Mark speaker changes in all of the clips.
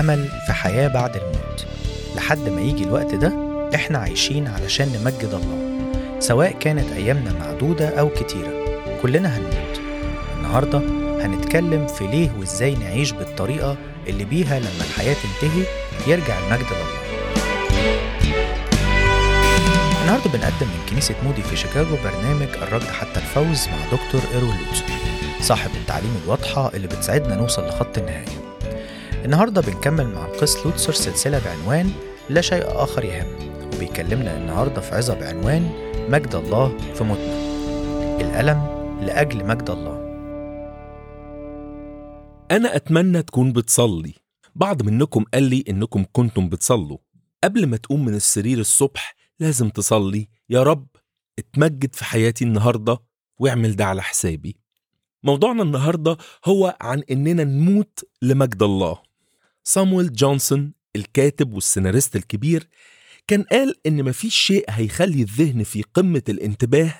Speaker 1: أمل في حياة بعد الموت. لحد ما يجي الوقت ده إحنا عايشين علشان نمجد الله، سواء كانت أيامنا معدودة أو كتيرة، كلنا هنموت. النهاردة هنتكلم في ليه وإزاي نعيش بالطريقة اللي بيها لما الحياة تنتهي يرجع المجد لله. النهاردة بنقدم من كنيسة مودي في شيكاغو برنامج الركض حتى الفوز مع دكتور إيروين لوتسر، صاحب التعليم الواضحة اللي بتساعدنا نوصل لخط النهاية. النهاردة بنكمل مع القس لوتسر سلسلة بعنوان لا شيء آخر يهم، وبيكلمنا النهاردة في عظة بعنوان مجد الله في موتنا، الألم لأجل مجد الله.
Speaker 2: أنا أتمنى تكون بتصلي. بعض منكم قال لي إنكم كنتم بتصلوا قبل ما تقوم من السرير الصبح. لازم تصلي: يا رب اتمجد في حياتي النهاردة واعمل ده على حسابي. موضوعنا النهاردة هو عن إننا نموت لمجد الله. صامويل جونسون الكاتب والسيناريست الكبير كان قال إن مفيش شيء هيخلي الذهن في قمة الانتباه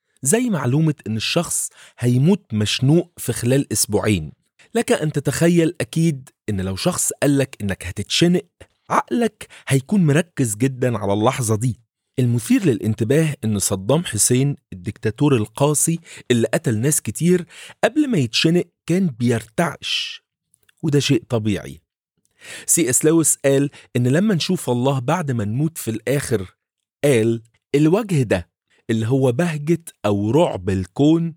Speaker 2: زي معلومة إن الشخص هيموت مشنوق في خلال أسبوعين. لك أن تتخيل أكيد إن لو شخص قالك إنك هتتشنق، عقلك هيكون مركز جدا على اللحظة دي. المثير للانتباه إن صدام حسين الدكتاتور القاسي اللي قتل ناس كتير قبل ما يتشنق كان بيرتعش، وده شيء طبيعي. C.S. لويس قال إن لما نشوف الله بعد ما نموت في الآخر، قال الوجه ده اللي هو بهجة أو رعب الكون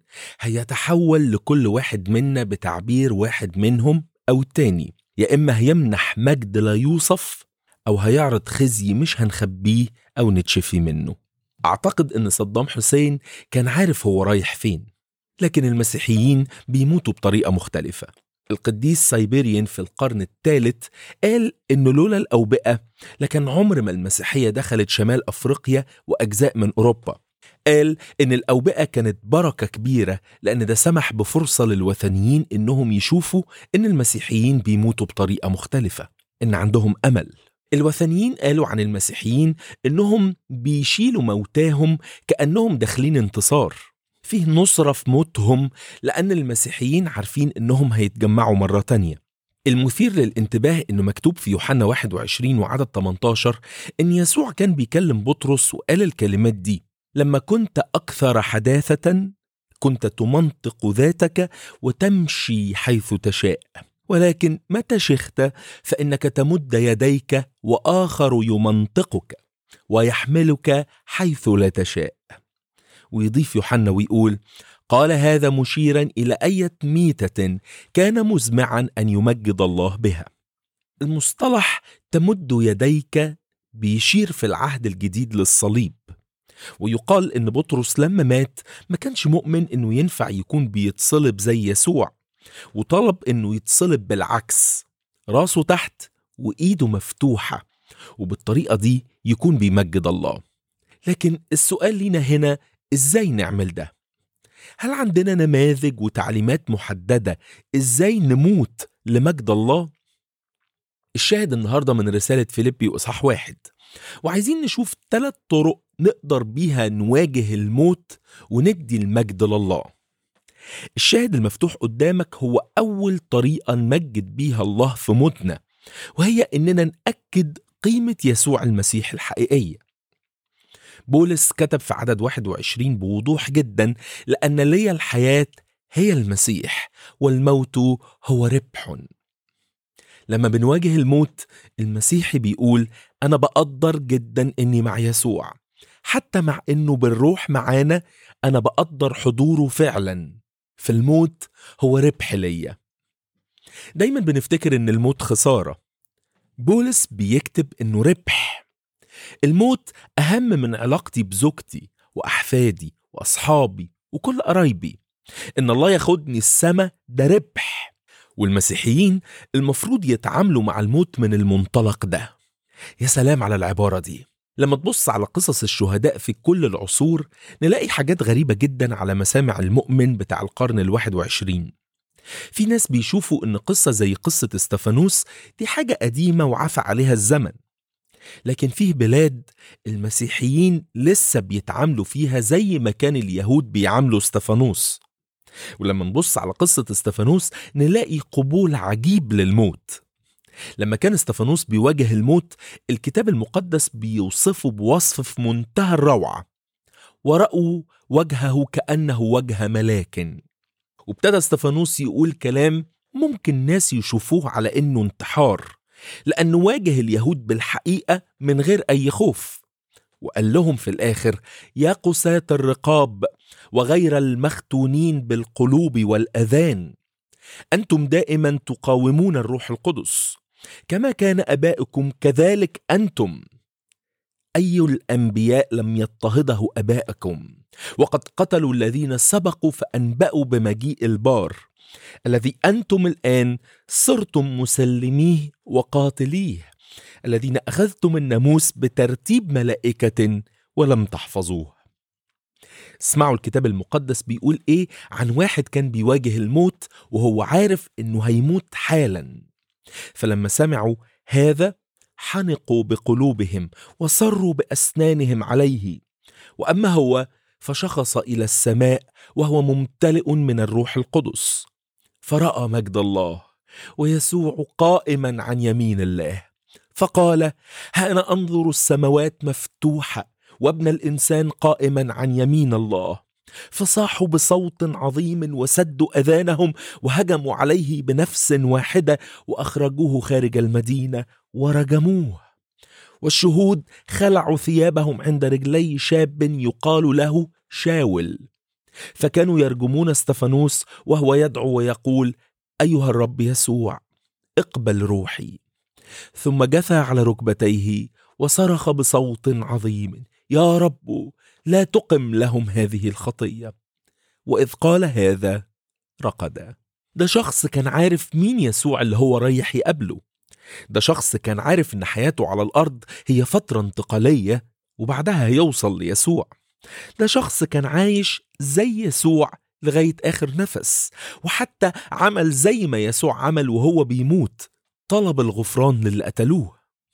Speaker 2: هيتحول لكل واحد منا بتعبير واحد منهم أو التاني، يا إما هيمنح مجد لا يوصف أو هيعرض خزي مش هنخبيه أو نتشفي منه. أعتقد إن صدام حسين كان عارف هو رايح فين، لكن المسيحيين بيموتوا بطريقة مختلفة. القديس سايبيريان في القرن الثالث قال إنه لولا الأوبئة لكان عمر ما المسيحية دخلت شمال أفريقيا وأجزاء من أوروبا. قال إن الأوبئة كانت بركة كبيرة لأن ده سمح بفرصة للوثنيين إنهم يشوفوا إن المسيحيين بيموتوا بطريقة مختلفة، إن عندهم أمل. الوثنيين قالوا عن المسيحيين إنهم بيشيلوا موتاهم كأنهم داخلين انتصار، فيه نصرة في موتهم، لأن المسيحيين عارفين إنهم هيتجمعوا مرة تانية. المثير للانتباه إنه مكتوب في يوحنا 21 وعدد 18 إن يسوع كان بيكلم بطرس وقال الكلمات دي: لما كنت أكثر حداثة كنت تمنطق ذاتك وتمشي حيث تشاء، ولكن متى شخت فإنك تمد يديك وآخر يمنطقك ويحملك حيث لا تشاء. ويضيف يوحنا ويقول: قال هذا مشيرا إلى أية ميتة كان مزمعا أن يمجد الله بها. المصطلح تمد يديك بيشير في العهد الجديد للصليب، ويقال إن بطرس لما مات ما كانش مؤمن إنه ينفع يكون بيتصلب زي يسوع، وطلب إنه يتصلب بالعكس، راسه تحت وإيده مفتوحة، وبالطريقة دي يكون بيمجد الله. لكن السؤال لينا هنا: إزاي نعمل ده؟ هل عندنا نماذج وتعليمات محددة إزاي نموت لمجد الله؟ الشاهد النهاردة من رسالة فيليبي إصحاح 1، وعايزين نشوف 3 طرق نقدر بيها نواجه الموت وندي المجد لله. الشاهد المفتوح قدامك هو أول طريقة نمجد بيها الله في موتنا، وهي إننا نأكد قيمة يسوع المسيح الحقيقية. بولس كتب في عدد 21 بوضوح جدا: لأن لي الحياة هي المسيح والموت هو ربح. لما بنواجه الموت، المسيحي بيقول: أنا بقدر جدا إني مع يسوع، حتى مع إنه بالروح معانا أنا بقدر حضوره فعلا. في الموت هو ربح ليا. دايما بنفتكر إن الموت خسارة. بولس بيكتب إنه ربح. الموت أهم من علاقتي بزوجتي وأحفادي وأصحابي وكل قرايبي. إن الله ياخدني السما ده ربح. والمسيحيين المفروض يتعاملوا مع الموت من المنطلق ده. يا سلام على العبارة دي. لما تبص على قصص الشهداء في كل العصور نلاقي حاجات غريبة جدا على مسامع المؤمن بتاع القرن 21. في ناس بيشوفوا إن قصة زي قصة استفانوس دي حاجة قديمة وعفى عليها الزمن، لكن فيه بلاد المسيحيين لسه بيتعاملوا فيها زي ما كان اليهود بيعاملوا استفانوس. ولما نبص على قصة استفانوس نلاقي قبول عجيب للموت. لما كان استفانوس بيواجه الموت، الكتاب المقدس بيوصفه بوصف في منتهى الروعة: ورأوا وجهه كأنه وجه ملاك. وابتدى استفانوس يقول كلام ممكن ناس يشوفوه على إنه انتحار، لأنه واجه اليهود بالحقيقة من غير أي خوف، وقال لهم في الآخر: يا قساة الرقاب وغير المختونين بالقلوب والأذان، أنتم دائما تقاومون الروح القدس، كما كان آبائكم كذلك أنتم. أي الأنبياء لم يضطهده آبائكم؟ وقد قتلوا الذين سبقوا فأنبأوا بمجيء البار، الذي أنتم الآن صرتم مسلميه وقاتليه، الذين أخذتم الناموس بترتيب ملائكة ولم تحفظوه. اسمعوا الكتاب المقدس بيقول إيه عن واحد كان بيواجه الموت وهو عارف إنه هيموت حالا. فلما سمعوا هذا حنقوا بقلوبهم وصروا بأسنانهم عليه، وأما هو فشخص إلى السماء وهو ممتلئ من الروح القدس، فرأى مجد الله ويسوع قائما عن يمين الله، فقال: ها أنا أنظر السماوات مفتوحة وابن الإنسان قائما عن يمين الله. فصاحوا بصوت عظيم وسدوا أذانهم وهجموا عليه بنفس واحدة وأخرجوه خارج المدينة ورجموه. والشهود خلعوا ثيابهم عند رجلي شاب يقال له شاول، فكانوا يرجمون استفانوس وهو يدعو ويقول: أيها الرب يسوع، اقبل روحي. ثم جثى على ركبتيه وصرخ بصوت عظيم: يا رب، لا تقم لهم هذه الخطية. وإذ قال هذا رقد. ده شخص كان عارف مين يسوع اللي هو رايح يقابله. ده شخص كان عارف إن حياته على الأرض هي فترة انتقالية وبعدها هيوصل ليسوع. ده شخص كان عايش زي يسوع لغاية آخر نفس، وحتى عمل زي ما يسوع عمل وهو بيموت، طلب الغفران للي قتلوه.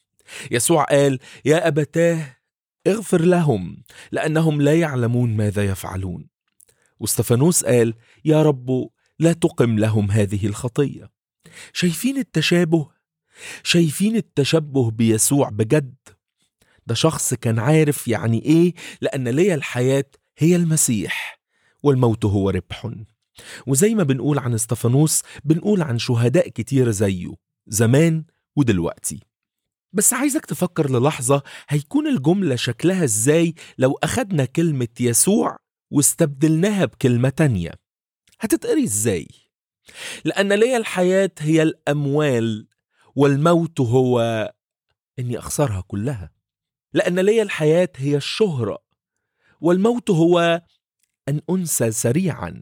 Speaker 2: يسوع قال: يا أبتاه اغفر لهم لأنهم لا يعلمون ماذا يفعلون. واستفانوس قال: يا رب، لا تقم لهم هذه الخطية. شايفين التشابه؟ شايفين التشبه بيسوع بجد؟ ده شخص كان عارف يعني إيه لأن ليا الحياة هي المسيح والموت هو ربح. وزي ما بنقول عن استفانوس بنقول عن شهداء كتير زيه زمان ودلوقتي. بس عايزك تفكر للحظة، هيكون الجملة شكلها ازاي لو أخدنا كلمة يسوع واستبدلناها بكلمة تانية؟ هتتقري ازاي؟ لأن ليا الحياة هي الأموال والموت هو إني أخسرها كلها. لأن ليا الحياة هي الشهرة والموت هو أن أنسى سريعا.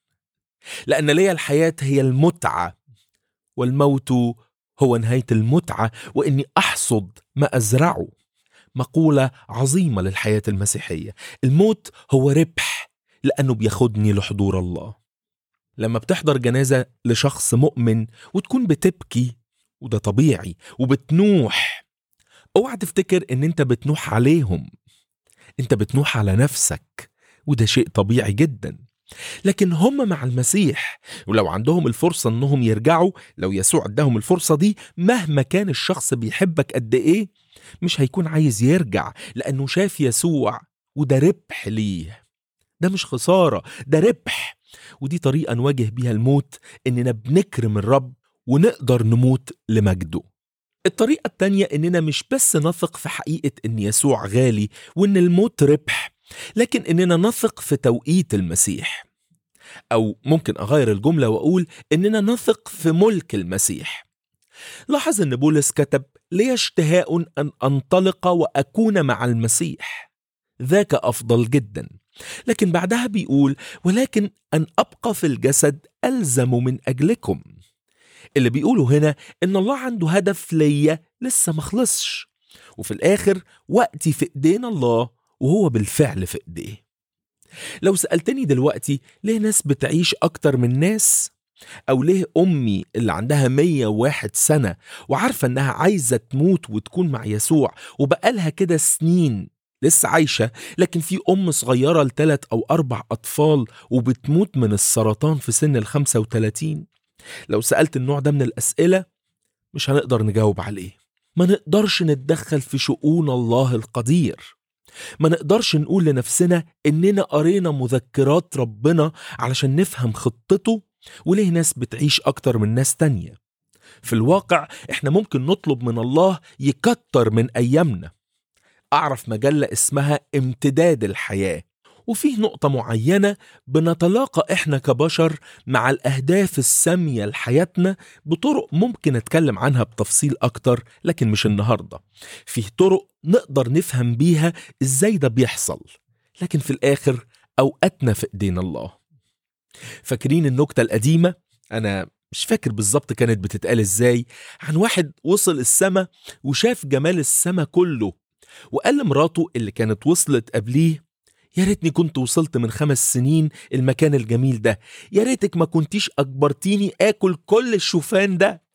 Speaker 2: لأن ليا الحياة هي المتعة والموت هو نهاية المتعة وإني أحصد ما أزرعه. مقولة عظيمة للحياة المسيحية: الموت هو ربح لأنه بياخدني لحضور الله. لما بتحضر جنازة لشخص مؤمن وتكون بتبكي، وده طبيعي، وبتنوح، اوعى تفتكر ان انت بتنوح عليهم، انت بتنوح على نفسك، وده شيء طبيعي جدا. لكن هم مع المسيح، ولو عندهم الفرصة انهم يرجعوا، لو يسوع اداهم الفرصة دي، مهما كان الشخص بيحبك قد ايه مش هيكون عايز يرجع، لانه شاف يسوع، وده ربح ليه. ده مش خسارة، ده ربح. ودي طريقة نواجه بيها الموت، اننا بنكرم الرب ونقدر نموت لمجده. الطريقة التانية اننا مش بس نثق في حقيقة ان يسوع غالي وان الموت ربح، لكن اننا نثق في توقيت المسيح. او ممكن اغير الجملة واقول اننا نثق في ملك المسيح. لاحظ ان بولس كتب: لي اشتهاء ان انطلق واكون مع المسيح، ذاك افضل جدا. لكن بعدها بيقول: ولكن ان ابقى في الجسد الزم من اجلكم. اللي بيقوله هنا ان الله عنده هدف ليا لسه مخلصش، وفي الاخر وقتي في ايدين الله وهو بالفعل في ايديه. لو سألتني دلوقتي ليه ناس بتعيش اكتر من ناس، او ليه امي اللي عندها 101 سنة وعارفة انها عايزة تموت وتكون مع يسوع وبقالها كده سنين لسه عايشة، لكن في ام صغيرة ل3 أو 4 اطفال وبتموت من السرطان في سن ال35، لو سألت النوع ده من الأسئلة مش هنقدر نجاوب عليه. ما نقدرش نتدخل في شؤون الله القدير. ما نقدرش نقول لنفسنا إننا قرينا مذكرات ربنا علشان نفهم خطته وليه ناس بتعيش أكتر من ناس تانية. في الواقع إحنا ممكن نطلب من الله يكتر من أيامنا. أعرف مجلة اسمها امتداد الحياة، وفيه نقطة معينة بنتلاقى إحنا كبشر مع الأهداف السامية لحياتنا بطرق ممكن أتكلم عنها بتفصيل أكتر، لكن مش النهاردة. فيه طرق نقدر نفهم بيها إزاي ده بيحصل، لكن في الآخر أوقاتنا في إيدينا الله. فاكرين النكتة القديمة؟ أنا مش فاكر بالظبط كانت بتتقال إزاي، عن واحد وصل السما وشاف جمال السما كله، وقال لمراته اللي كانت وصلت قبليه: يا ريتني كنت وصلت من 5 سنين المكان الجميل ده، يا ريتك ما كنتيش أجبرتيني آكل كل الشوفان ده.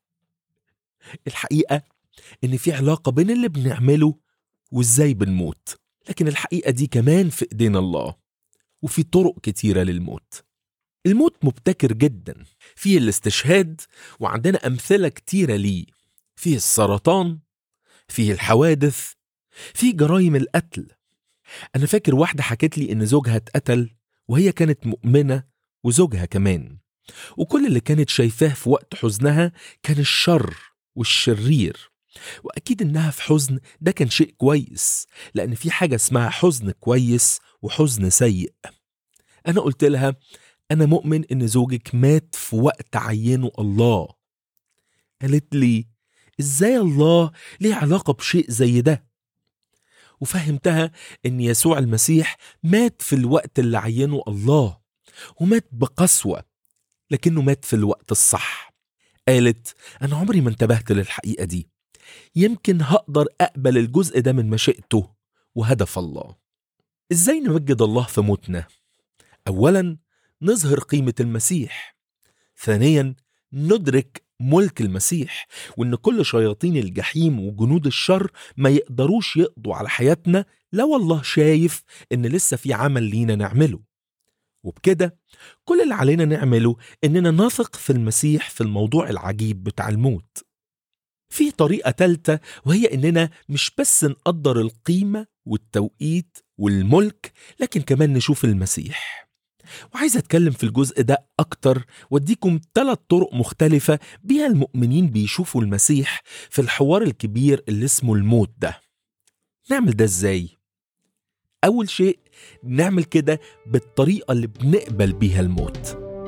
Speaker 2: الحقيقة إن في علاقة بين اللي بنعمله وإزاي بنموت، لكن الحقيقة دي كمان في إيدينا الله، وفي طرق كتيرة للموت. الموت مبتكر جدا، فيه الاستشهاد وعندنا أمثلة كتيرة ليه، فيه السرطان، فيه الحوادث، فيه جرائم القتل. أنا فاكر واحدة حكت لي إن زوجها اتقتل وهي كانت مؤمنة، وزوجها كمان، وكل اللي كانت شايفاه في وقت حزنها كان الشر والشرير. وأكيد إنها في حزن ده كان شيء كويس، لأن في حاجة اسمها حزن كويس وحزن سيء. أنا قلت لها: أنا مؤمن إن زوجك مات في وقت عينه الله. قالت لي: إزاي الله ليه علاقة بشيء زي ده؟ وفهمتها إن يسوع المسيح مات في الوقت اللي عينه الله، ومات بقسوة، لكنه مات في الوقت الصح. قالت: أنا عمري ما انتبهت للحقيقة دي، يمكن هقدر أقبل الجزء ده من مشيئته وهدف الله. إزاي نمجد الله في موتنا؟ أولاً نظهر قيمة المسيح، ثانياً ندرك ملك المسيح، وإن كل شياطين الجحيم وجنود الشر ما يقدروش يقضوا على حياتنا لو الله شايف إن لسه في عمل لينا نعمله. وبكده كل اللي علينا نعمله إننا نثق في المسيح في الموضوع العجيب بتاع الموت. في طريقة تالتة، وهي إننا مش بس نقدر القيمة والتوقيت والملك، لكن كمان نشوف المسيح. وعايز أتكلم في الجزء ده أكتر واديكم 3 طرق مختلفة بيها المؤمنين بيشوفوا المسيح في الحوار الكبير اللي اسمه الموت ده. نعمل ده إزاي؟ أول شيء نعمل كده بالطريقة اللي بنقبل بيها الموت.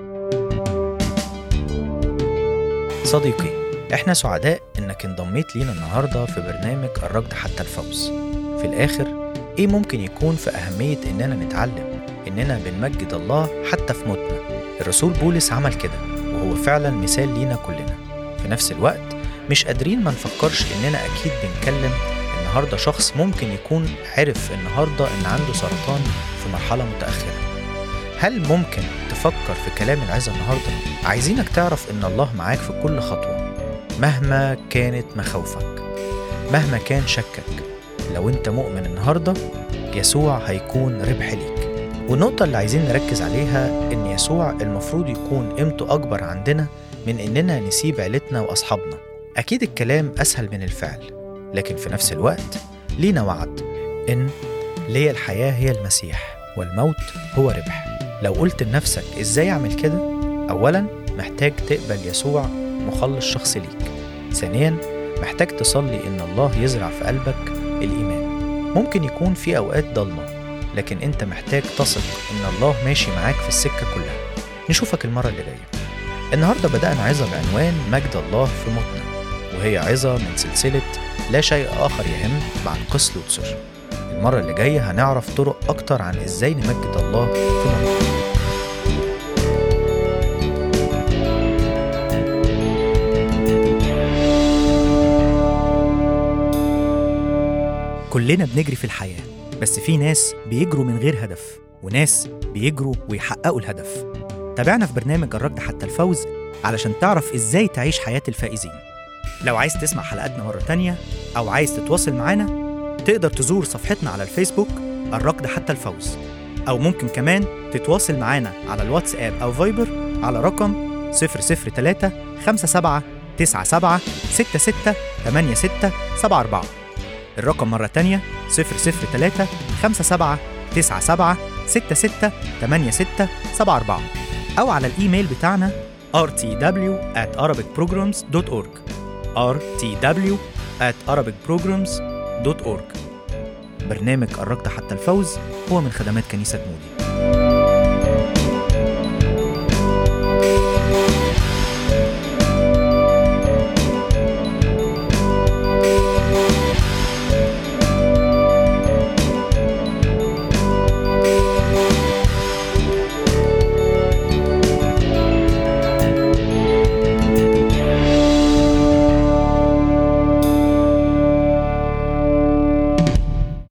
Speaker 1: صديقي، احنا سعداء انك انضميت لينا النهاردة في برنامج الركض حتى الفوز. في الآخر ايه ممكن يكون في أهمية اننا نتعلم اننا بنمجد الله حتى في موتنا؟ الرسول بولس عمل كده، وهو فعلا مثال لينا كلنا. في نفس الوقت مش قادرين ما نفكرش اننا اكيد بنكلم النهاردة شخص ممكن يكون عرف النهاردة ان عنده سرطان في مرحلة متأخرة. هل ممكن تفكر في كلام العظة النهاردة؟ عايزينك تعرف ان الله معاك في كل خطوة، مهما كانت مخاوفك، مهما كان شكك. لو انت مؤمن النهاردة، يسوع هيكون ربح ليك. والنقطة اللي عايزين نركز عليها ان يسوع المفروض يكون قيمته اكبر عندنا من اننا نسيب عيلتنا واصحابنا. اكيد الكلام اسهل من الفعل، لكن في نفس الوقت لينا وعد ان لي الحياة هي المسيح والموت هو ربح. لو قلت لنفسك ازاي اعمل كده؟ اولا محتاج تقبل يسوع مخلص شخص ليك. ثانيا محتاج تصلي ان الله يزرع في قلبك الايمان. ممكن يكون في اوقات ضلمة، لكن انت محتاج تثق ان الله ماشي معاك في السكة كلها. نشوفك المرة اللي جاية. النهاردة بدأنا عظة بعنوان مجد الله في موتنا، وهي عظة من سلسلة لا شيء آخر يهم مع القس لوتسر. المرة اللي جاية هنعرف طرق أكتر عن إزاي نمجد الله في موتنا.
Speaker 3: كلنا بنجري في الحياة، بس في ناس بيجروا من غير هدف، وناس بيجروا ويحققوا الهدف. تابعنا في برنامج الركض حتى الفوز علشان تعرف إزاي تعيش حياة الفائزين. لو عايز تسمع حلقاتنا مرة تانية أو عايز تتواصل معانا، تقدر تزور صفحتنا على الفيسبوك الركض حتى الفوز، أو ممكن كمان تتواصل معانا على الواتساب أو فايبر على رقم 003 57 98 97 66 86 74. الرقم مرة تانية 003 57 97 66 86 74 أو على الإيميل بتاعنا rtw@arabicprograms.org rtw@arabicprograms.org. برنامج الركض حتى الفوز هو من خدمات كنيسة مودي.